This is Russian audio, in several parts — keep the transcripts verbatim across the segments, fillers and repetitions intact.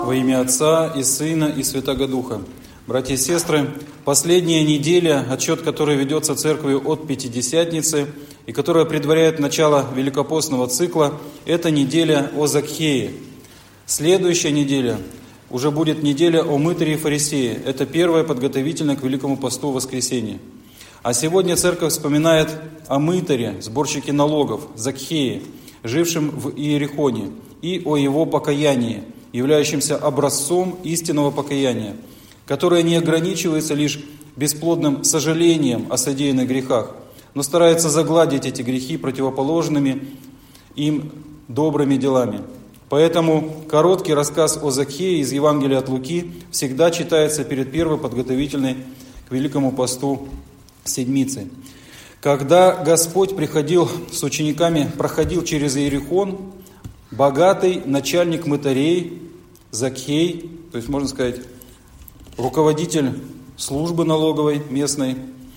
Во имя Отца и Сына и Святаго Духа. Братья и сестры, последняя неделя, отчет который ведется Церковью от Пятидесятницы и которая предваряет начало Великопостного цикла, это неделя о Закхее. Следующая неделя уже будет неделя о мытаре и фарисее. Это первая подготовительная к Великому посту воскресенье. А сегодня Церковь вспоминает о мытаре, сборщике налогов, Закхее, жившем в Иерихоне, и о его покаянии, являющемся образцом истинного покаяния, которое не ограничивается лишь бесплодным сожалением о содеянных грехах, но старается загладить эти грехи противоположными им добрыми делами. Поэтому короткий рассказ о Закхее из Евангелия от Луки всегда читается перед первой подготовительной к Великому посту седмицы. Когда Господь приходил с учениками, проходил через Иерихон, богатый начальник мытарей Закхей, то есть, можно сказать, руководитель службы налоговой местной,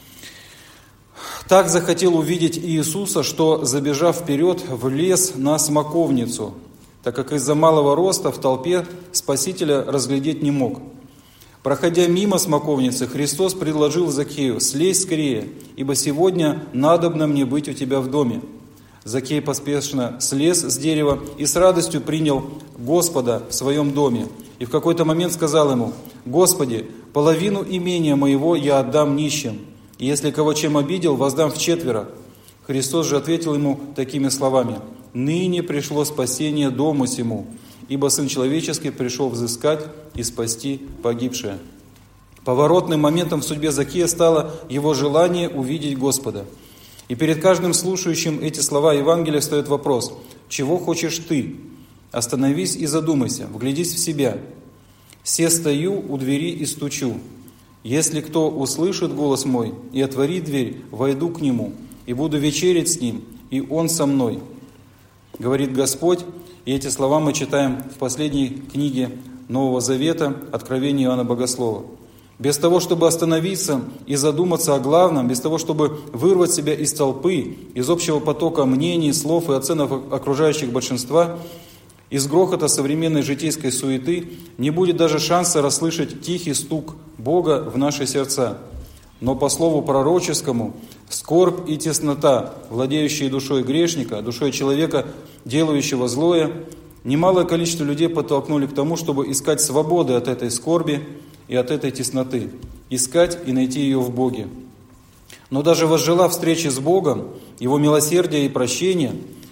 так захотел увидеть Иисуса, что, забежав вперед, влез на смоковницу, так как из-за малого роста в толпе Спасителя разглядеть не мог. Проходя мимо смоковницы, Христос предложил Закхею: «Слезь скорее, ибо сегодня надобно мне быть у тебя в доме». Закхей поспешно слез с дерева и с радостью принял Господа в своем доме. И в какой-то момент сказал ему: «Господи, половину имения моего я отдам нищим, и если кого чем обидел, воздам вчетверо». Христос же ответил ему такими словами: «Ныне пришло спасение дому сему, ибо Сын Человеческий пришел взыскать и спасти погибшее». Поворотным моментом в судьбе Закхея стало его желание увидеть Господа. И перед каждым слушающим эти слова Евангелия встает вопрос: чего хочешь ты? Остановись и задумайся, вглядись в себя. «Се стою у двери и стучу. Если кто услышит голос мой и отворит дверь, войду к нему, и буду вечерять с ним, и он со мной», говорит Господь. И эти слова мы читаем в последней книге Нового Завета, Откровении Иоанна Богослова. Без того, чтобы остановиться и задуматься о главном, без того, чтобы вырвать себя из толпы, из общего потока мнений, слов и оценок окружающих большинства, из грохота современной житейской суеты, не будет даже шанса расслышать тихий стук Бога в наши сердца. Но по слову пророческому, скорбь и теснота, владеющие душой грешника, душой человека, делающего злое, немалое количество людей подтолкнули к тому, чтобы искать свободы от этой скорби и от этой тесноты, искать и найти ее в Боге. Но даже возжелав встречи с Богом, Его милосердия и прощения,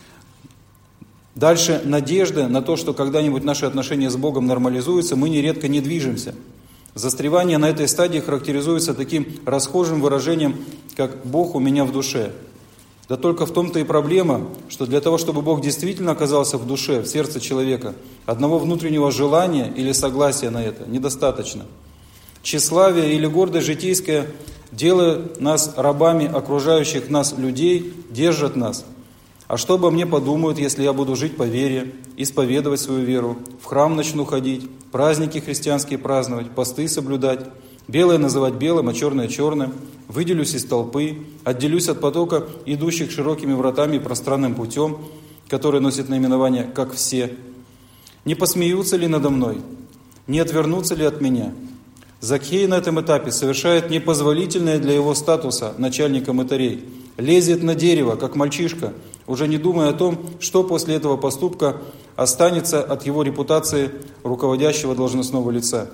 дальше надежды на то, что когда-нибудь наши отношения с Богом нормализуются, мы нередко не движемся. Застревание на этой стадии характеризуется таким расхожим выражением, как «Бог у меня в душе». Да только в том-то и проблема, что для того, чтобы Бог действительно оказался в душе, в сердце человека, одного внутреннего желания или согласия на это недостаточно. Тщеславие или гордость житейская делают нас рабами окружающих нас людей, держат нас. А что обо мне подумают, если я буду жить по вере, исповедовать свою веру, в храм начну ходить, праздники христианские праздновать, посты соблюдать, белое называть белым, а черное черным, выделюсь из толпы, отделюсь от потока, идущих широкими вратами и пространным путем, который носит наименование «как все». Не посмеются ли надо мной? Не отвернутся ли от меня? Закхей на этом этапе совершает непозволительное для его статуса начальника мытарей. Лезет на дерево, как мальчишка, уже не думая о том, что после этого поступка останется от его репутации руководящего должностного лица.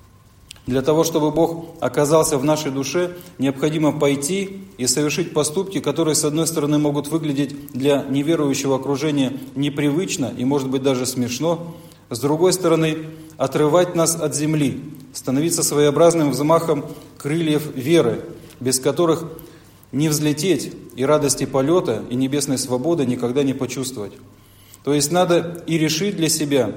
Для того, чтобы Бог оказался в нашей душе, необходимо пойти и совершить поступки, которые, с одной стороны, могут выглядеть для неверующего окружения непривычно и, может быть, даже смешно, с другой стороны, отрывать нас от земли, становиться своеобразным взмахом крыльев веры, без которых не взлететь и радости полета, и небесной свободы никогда не почувствовать. То есть надо и решить для себя,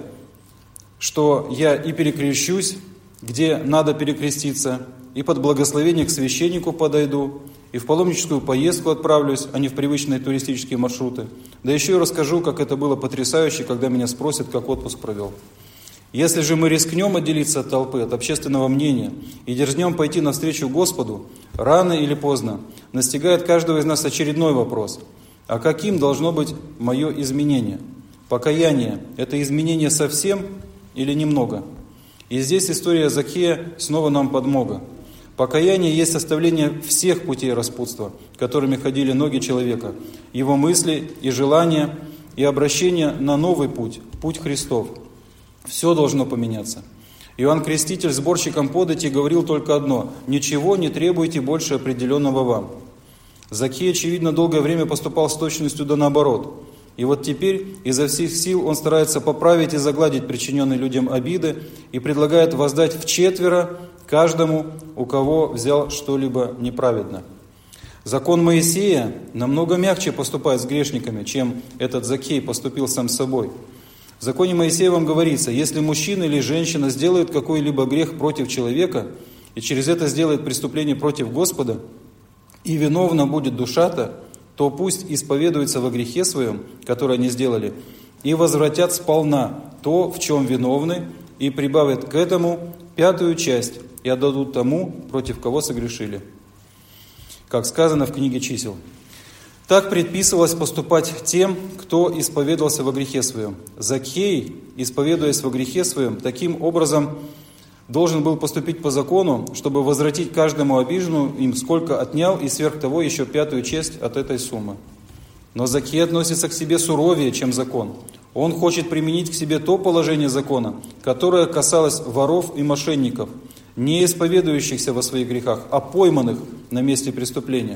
что я и перекрещусь, где надо перекреститься, и под благословение к священнику подойду, и в паломническую поездку отправлюсь, а не в привычные туристические маршруты. Да еще и расскажу, как это было потрясающе, когда меня спросят, как отпуск провел. Если же мы рискнем отделиться от толпы, от общественного мнения, и дерзнем пойти навстречу Господу, рано или поздно настигает каждого из нас очередной вопрос: а каким должно быть мое изменение? Покаяние – это изменение совсем или немного? И здесь история Закхея снова нам подмога. Покаяние есть оставление всех путей распутства, которыми ходили ноги человека, его мысли и желания, и обращение на новый путь, путь Христов. Все должно поменяться. Иоанн Креститель сборщиком подати говорил только одно: «Ничего не требуйте больше определенного вам». Закхей, очевидно, долгое время поступал с точностью да наоборот. И вот теперь изо всех сил он старается поправить и загладить причиненные людям обиды и предлагает воздать вчетверо каждому, у кого взял что-либо неправедно. Закон Моисея намного мягче поступает с грешниками, чем этот Закхей поступил сам с собой. В законе Моисеевом говорится: если мужчина или женщина сделает какой-либо грех против человека и через это сделает преступление против Господа, и виновна будет душа-то, то пусть исповедуются во грехе своем, который они сделали, и возвратят сполна то, в чем виновны, и прибавят к этому пятую часть, и отдадут тому, против кого согрешили. Как сказано в книге Чисел. Так предписывалось поступать тем, кто исповедовался во грехе своем. Закхей, исповедуясь во грехе своем, таким образом должен был поступить по закону, чтобы возвратить каждому обиженному им сколько отнял, и сверх того еще пятую часть от этой суммы. Но Закхей относится к себе суровее, чем закон. Он хочет применить к себе то положение закона, которое касалось воров и мошенников, не исповедующихся во своих грехах, а пойманных на месте преступления.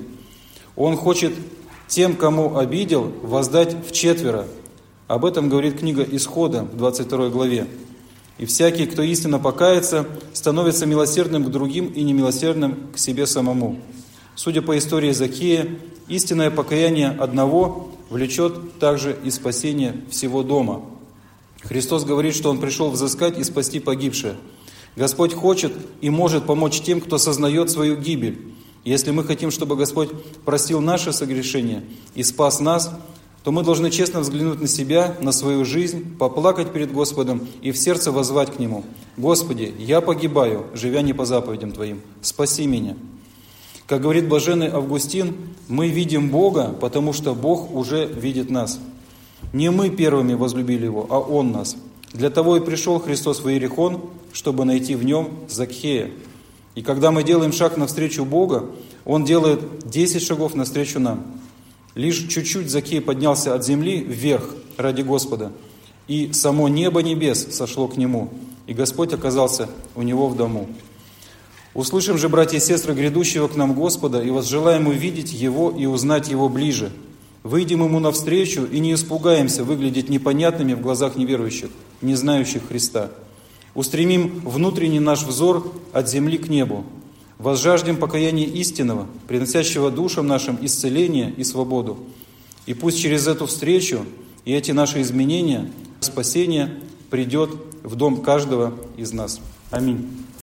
Он хочет тем, кому обидел, воздать вчетверо. Об этом говорит книга Исхода в двадцать второй главе. «И всякий, кто истинно покается, становится милосердным к другим и немилосердным к себе самому». Судя по истории Закхея, истинное покаяние одного влечет также и спасение всего дома. Христос говорит, что Он пришел взыскать и спасти погибшее. Господь хочет и может помочь тем, кто сознает свою гибель. Если мы хотим, чтобы Господь простил наши согрешения и спас нас, то мы должны честно взглянуть на себя, на свою жизнь, поплакать перед Господом и в сердце воззвать к Нему: «Господи, я погибаю, живя не по заповедям Твоим, спаси меня». Как говорит блаженный Августин, мы видим Бога, потому что Бог уже видит нас. Не мы первыми возлюбили Его, а Он нас. Для того и пришел Христос в Иерихон, чтобы найти в Нем Закхея. И когда мы делаем шаг навстречу Бога, Он делает десять шагов навстречу нам. Лишь чуть-чуть Закхей поднялся от земли вверх ради Господа, и само небо небес сошло к нему, и Господь оказался у него в дому. Услышим же, братья и сестры, грядущего к нам Господа, и возжелаем увидеть Его и узнать Его ближе. Выйдем Ему навстречу и не испугаемся выглядеть непонятными в глазах неверующих, не знающих Христа. Устремим внутренний наш взор от земли к небу. Возжаждем покаяния истинного, приносящего душам нашим исцеление и свободу. И пусть через эту встречу и эти наши изменения спасение придет в дом каждого из нас. Аминь.